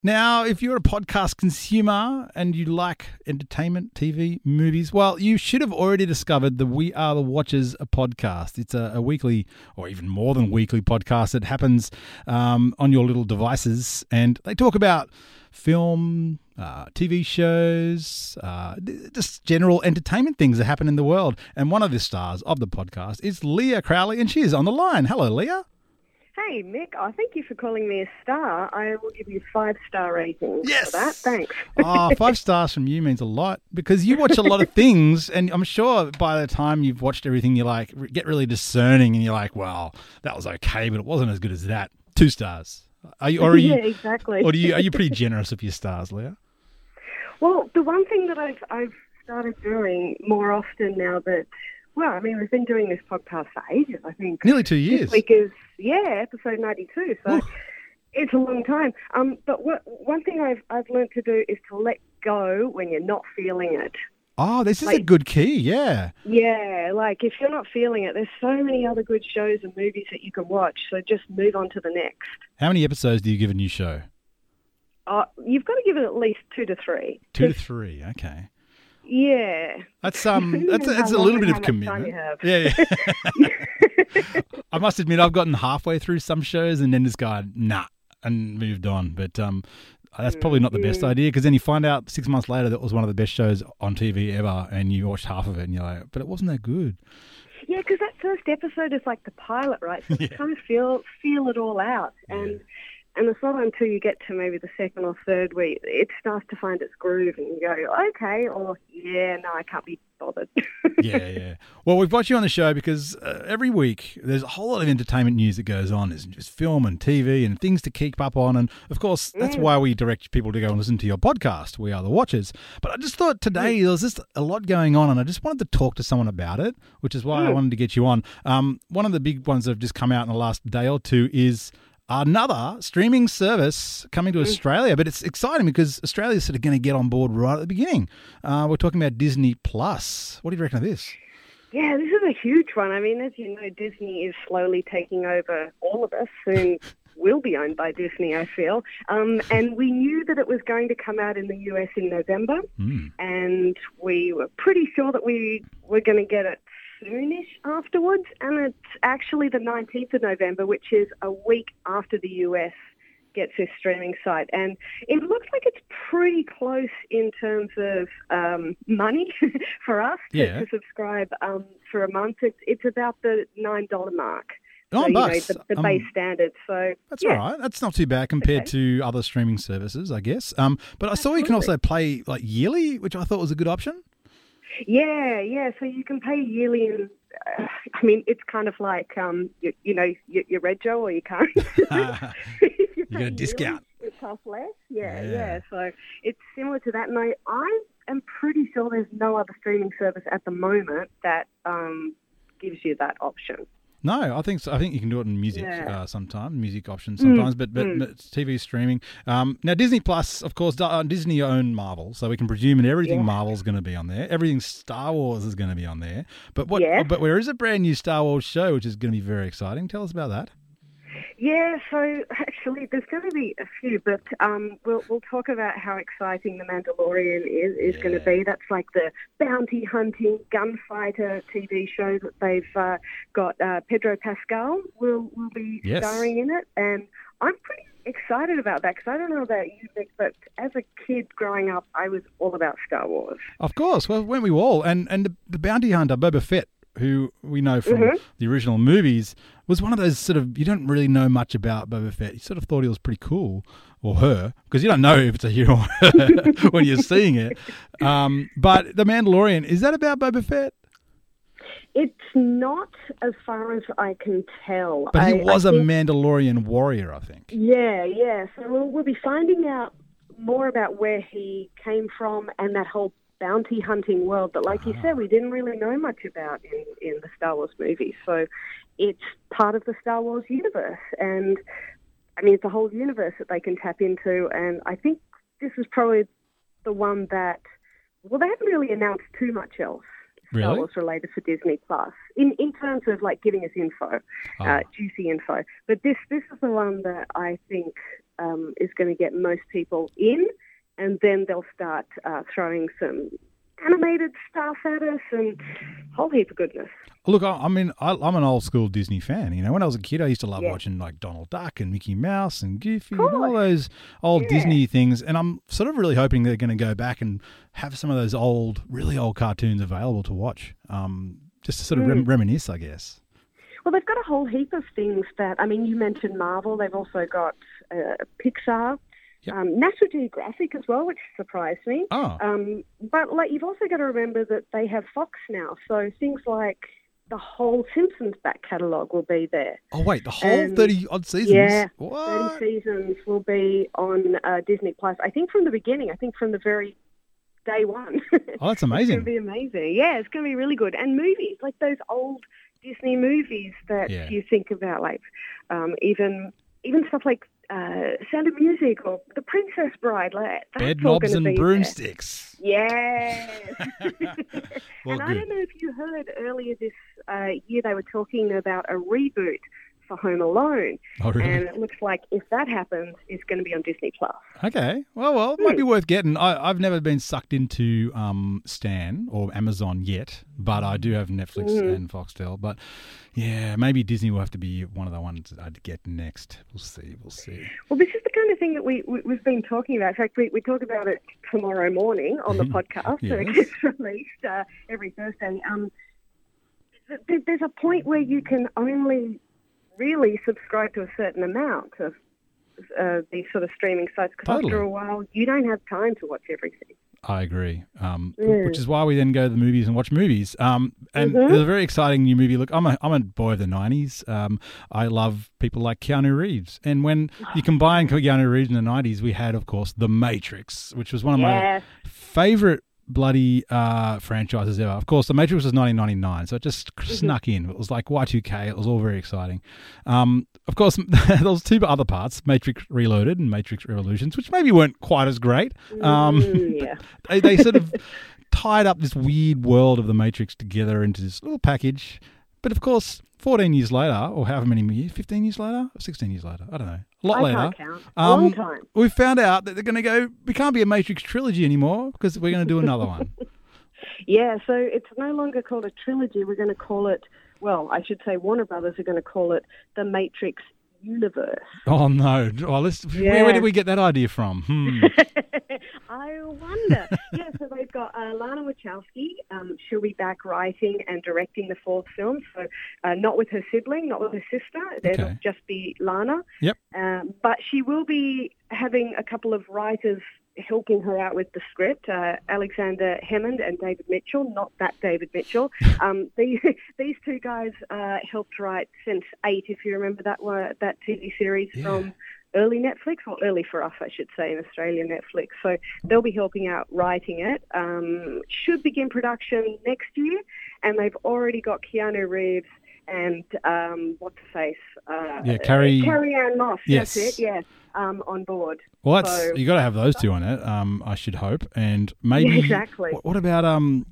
Now, if you're a podcast consumer and you like entertainment, TV, movies, well, you should have already discovered the We Are the Watchers podcast. It's a weekly or even more than weekly podcast that happens on your little devices, and they talk about film, TV shows, just general entertainment things that happen in the world. And one of the stars of the podcast is Leah Crowley, and she is on the line. Hello, Leah. Hey, Mick, thank you for calling me a star. I will give you 5-star ratings for that. Thanks. 5 stars from you means a lot because you watch a lot of things, and I'm sure by the time you've watched everything, you get really discerning and you're like, well, that was okay, but it wasn't as good as that. 2 stars. Are you, yeah, exactly. Or are you pretty generous with your stars, Leah? Well, the one thing that I've started doing more often now that, well, I mean, we've been doing this podcast for ages, I think. Nearly 2 years. This week is, episode 92, so it's a long time. But one thing I've learned to do is to let go when you're not feeling it. Oh, this is a good key, yeah. Yeah, like if you're not feeling it, there's so many other good shows and movies that you can watch, so just move on to the next. How many episodes do you give a new show? You've got to give it at least 2 to 3. 2 to 3, okay. Yeah. That's a little bit of commitment. Yeah. I must admit I've gotten halfway through some shows and then just gone, nah, and moved on. But that's probably not the best idea because then you find out 6 months later that it was one of the best shows on TV ever and you watched half of it and you're like, but it wasn't that good. Yeah, because that first episode is like the pilot, right? So you kind of feel it all out. And it's not until you get to maybe the second or third where it starts to find its groove and you go, okay, or no, I can't be bothered. Yeah. Well, we've got you on the show because every week there's a whole lot of entertainment news that goes on. There's just film and TV and things to keep up on. And, of course, that's why we direct people to go and listen to your podcast, We Are the Watchers. But I just thought today there was just a lot going on and I just wanted to talk to someone about it, which is why I wanted to get you on. One of the big ones that have just come out in the last day or two is another streaming service coming to Australia, but it's exciting because Australia's sort of going to get on board right at the beginning. We're talking about Disney Plus. What do you reckon of this? Yeah, this is a huge one. I mean, as you know, Disney is slowly taking over all of us. Soon will be owned by Disney, I feel. And we knew that it was going to come out in the US in November, and we were pretty sure that we were going to get it soonish afterwards, and it's actually the 19th of November, which is a week after the US gets this streaming site. And it looks like it's pretty close in terms of money for us to subscribe for a month. It's about the $9 mark. $9, the base standard. So that's all right. That's not too bad compared to other streaming services, I guess. But I saw you can also play like yearly, which I thought was a good option. Yeah. So you can pay yearly, and I mean, it's kind of like your Rego or you can't. You get a discount. Yearly, it costs less. Yeah. So it's similar to that, and I am pretty sure there's no other streaming service at the moment that gives you that option. No, I think so. I think you can do it in music sometimes, music options sometimes, but it's TV streaming. Now, Disney Plus, of course, Disney own Marvel, so we can presume that everything Marvel's going to be on there. Everything Star Wars is going to be on there. But But there is a brand new Star Wars show, which is going to be very exciting. Tell us about that. Yeah, so actually there's going to be a few, but we'll talk about how exciting The Mandalorian is going to be. That's like the bounty hunting gunfighter TV show that they've got. Pedro Pascal will be starring in it, and I'm pretty excited about that because I don't know about you, Nick, but as a kid growing up, I was all about Star Wars. Of course, well, weren't we all? And the bounty hunter, Boba Fett, who we know from the original movies, was one of those sort of, you don't really know much about Boba Fett. You sort of thought he was pretty cool, or her, because you don't know if it's a hero or her when you're seeing it. But The Mandalorian, is that about Boba Fett? It's not, as far as I can tell. But he was a Mandalorian warrior, I think. Yeah. So we'll be finding out more about where he came from and that whole bounty hunting world that, like you said, we didn't really know much about in the Star Wars movies. So it's part of the Star Wars universe. And, I mean, it's a whole universe that they can tap into. And I think this is probably the one that, well, they haven't really announced too much else. Star Really? Wars related for Disney Plus in terms of like giving us info, juicy info. But this is the one that I think is going to get most people in, and then they'll start throwing some animated stuff at us and a whole heap of goodness. Look, I'm an old school Disney fan. You know, when I was a kid, I used to love watching like Donald Duck and Mickey Mouse and Goofy and all those old Disney things. And I'm sort of really hoping they're going to go back and have some of those really old cartoons available to watch, just to sort of reminisce, I guess. Well, they've got a whole heap of things that, I mean, you mentioned Marvel. They've also got Pixar. Yep. National Geographic as well, which surprised me. Oh. But like you've also got to remember that they have Fox now, so things like the whole Simpsons back catalogue will be there. Oh wait, the whole 30-odd seasons? Yeah, what? 30 seasons will be on Disney Plus. I think from the beginning. I think from the very day one. Oh, that's amazing. It's going to be amazing. Yeah, it's going to be really good. And movies, like those old Disney movies that you think about, like even stuff like Sound of Music or The Princess Bride, like that's all Bedknobs and Broomsticks. Yes. Well, and I don't know if you heard earlier this year they were talking about a reboot for Home Alone. Oh, really? And it looks like if that happens, it's going to be on Disney Plus. Okay. Well, it might be worth getting. I've never been sucked into Stan or Amazon yet, but I do have Netflix and Foxtel. But yeah, maybe Disney will have to be one of the ones I'd get next. We'll see. Well, this is the kind of thing that we've been talking about. In fact, we talk about it tomorrow morning on the podcast. Yes. So it gets released every Thursday. There's a point where you can only really subscribe to a certain amount of these sort of streaming sites, because after a while you don't have time to watch everything. I agree, which is why we then go to the movies and watch movies. And there's a very exciting new movie. Look, I'm a boy of the 90s. I love people like Keanu Reeves. And when you combine Keanu Reeves in the 90s, we had, of course, The Matrix, which was one of my favourite bloody franchises ever. Of course, The Matrix was 1999, so it just snuck in. It was like Y2K. It was all very exciting. Of course, there was two other parts, Matrix Reloaded and Matrix Revolutions, which maybe weren't quite as great. They sort of tied up this weird world of The Matrix together into this little package. But of course, 14 years later, or however many years, 15 years later, or 16 years later, I don't know, a lot later. Can't count. A long time. We found out that they're going to go, we can't be a Matrix trilogy anymore because we're going to do another one. Yeah, so it's no longer called a trilogy. We're going to call it, well, I should say Warner Brothers are going to call it the Matrix Universe. Oh, no. Oh, where did we get that idea from? I wonder. Yeah, so they've got Lana Wachowski. She'll be back writing and directing the fourth film. So not with her sibling, not with her sister. It'll just be Lana. Yep. But she will be having a couple of writers helping her out with the script, Alexander Hammond and David Mitchell, not that David Mitchell. These two guys helped write Sense8, if you remember that TV series from early Netflix, or early for us, I should say, in Australia Netflix. So they'll be helping out writing it. Should begin production next year, and they've already got Keanu Reeves and what's her face? Carrie-Anne Moss. Yes. That's it. On board. Well, you got to have those two on it. I should hope, and maybe exactly. What about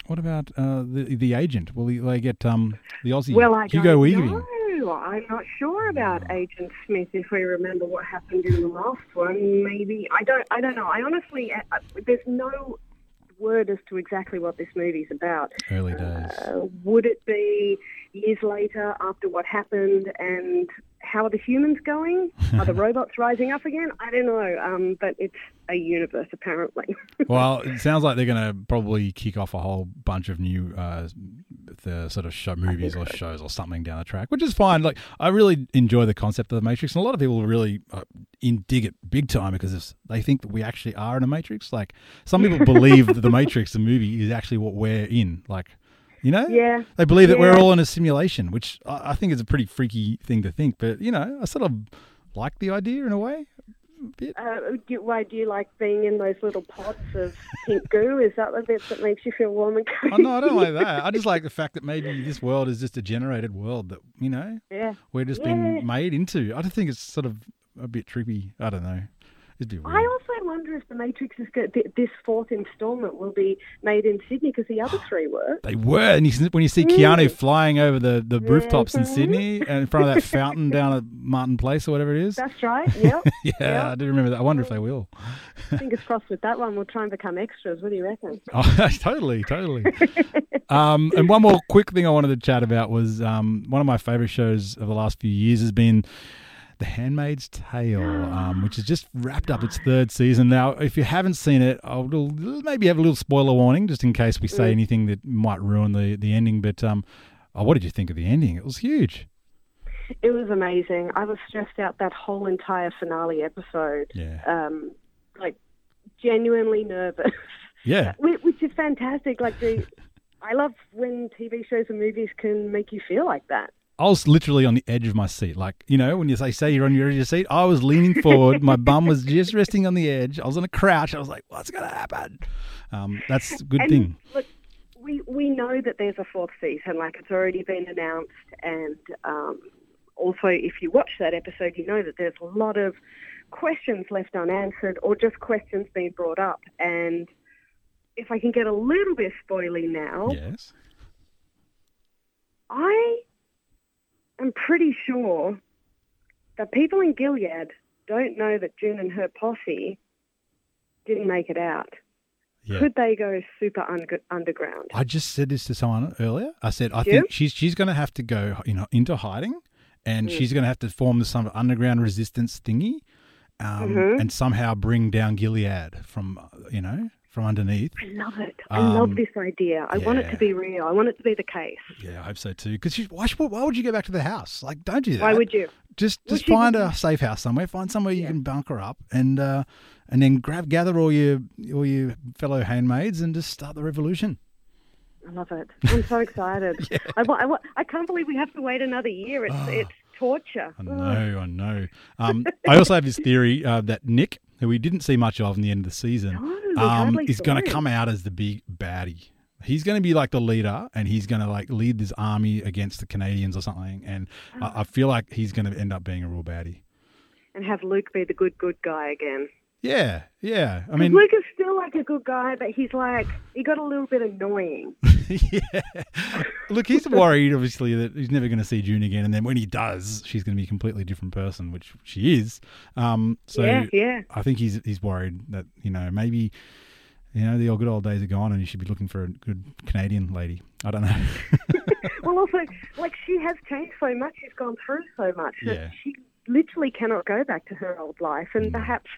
the agent? Will they get the Aussie Hugo Weaving? I'm not sure about Agent Smith. If we remember what happened in the last one, maybe I don't know. I honestly, there's no word as to exactly what this movie's about. Early days. Would it be years later after what happened, and how are the humans going? Are the robots rising up again? I don't know, but it's a universe apparently. Well, it sounds like they're going to probably kick off a whole bunch of new the sort of movies or shows or something down the track, which is fine. Like, I really enjoy the concept of the Matrix, and a lot of people really dig it big time because they think that we actually are in a Matrix. Like, some people believe that the Matrix, the movie, is actually what we're in. Like, you know? Yeah. They believe that we're all in a simulation, which I think is a pretty freaky thing to think. But, you know, I sort of like the idea in a way. Why do you like being in those little pots of pink goo? Is that the bit that makes you feel warm and cozy? Oh, no, I don't like that. I just like the fact that maybe this world is just a generated world that, you know, we're just being made into. I just think it's sort of a bit trippy. I don't know. It'd be I weird. also wonder if The Matrix is this fourth installment will be made in Sydney because the other three were. They were, and when you see Keanu flying over the rooftops in Sydney and in front of that fountain down at Martin Place or whatever it is. That's right. Yep. Yeah, I do remember that. I wonder if they will. Fingers crossed with that one. We'll try and become extras. What do you reckon? Oh, totally. And one more quick thing I wanted to chat about was one of my favourite shows of the last few years has been The Handmaid's Tale, which has just wrapped up its third season. Now, if you haven't seen it, I'll maybe have a little spoiler warning just in case we say anything that might ruin the ending. But what did you think of the ending? It was huge. It was amazing. I was stressed out that whole entire finale episode. Yeah. Genuinely nervous. Yeah. Which is fantastic. I love when TV shows and movies can make you feel like that. I was literally on the edge of my seat. Like, you know, when they say you're on your edge of your seat, I was leaning forward. My bum was just resting on the edge. I was on a crouch. I was like, what's going to happen? That's a good thing. Look, we know that there's a fourth season. It's already been announced. And also, if you watch that episode, you know that there's a lot of questions left unanswered or just questions being brought up. And if I can get a little bit spoily now, Yes. I'm pretty sure that people in Gilead don't know that June and her posse didn't make it out. Yeah. Could they go super underground? I just said this to someone earlier. I said, I think she's going to have to go, into hiding, and she's going to have to form some underground resistance thingy, and somehow bring down Gilead from underneath. I love it. I love this idea. I want it to be real. I want it to be the case. Yeah, I hope so too. Because why would you go back to the house? Don't do that. Why would you? Just find a safe house somewhere. Find somewhere you can bunker up, and then gather all your fellow handmaids and just start the revolution. I love it. I'm so excited. Yeah. I can't believe we have to wait another year. It's torture. I know. I also have this theory that Nick, who we didn't see much of in the end of the season, is going to come out as the big baddie. He's going to be like the leader, and he's going to lead this army against the Canadians or something. And I feel like he's going to end up being a real baddie. And have Luke be the good guy again. Yeah. I mean, Luke is still a good guy, but he got a little bit annoying. Yeah. Look, he's worried, obviously, that he's never going to see June again. And then when he does, she's going to be a completely different person, which she is. Yeah. I think he's worried that, maybe, the good old days are gone and you should be looking for a good Canadian lady. I don't know. Well, also, she has changed so much. She's gone through so much that she literally cannot go back to her old life. And perhaps,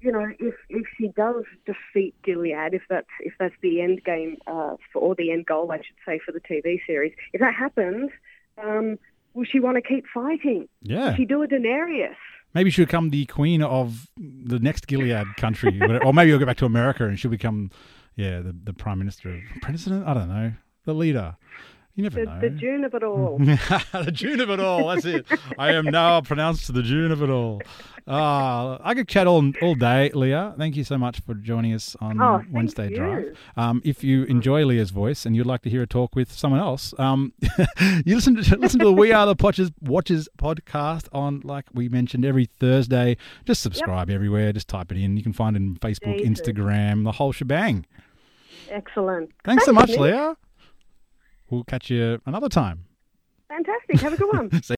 if she does defeat Gilead, if that's the end game, or the end goal, I should say, for the TV series, if that happens, will she want to keep fighting? Yeah. Will she do a Daenerys? Maybe she'll become the queen of the next Gilead country. Or maybe you'll go back to America and she'll become, the prime minister, president? I don't know. The leader. You never know. The June of it all. The June of it all. That's it. I am now pronounced the June of it all. I could chat all day, Leah. Thank you so much for joining us on Wednesday Drive. If you enjoy Leah's voice and you'd like to hear her talk with someone else, you listen to the We Are the Watchers podcast on, like we mentioned, every Thursday. Just subscribe everywhere. Just type it in. You can find it in Facebook, Instagram, the whole shebang. Excellent. Thanks so much, Leah. We'll catch you another time. Fantastic. Have a good one.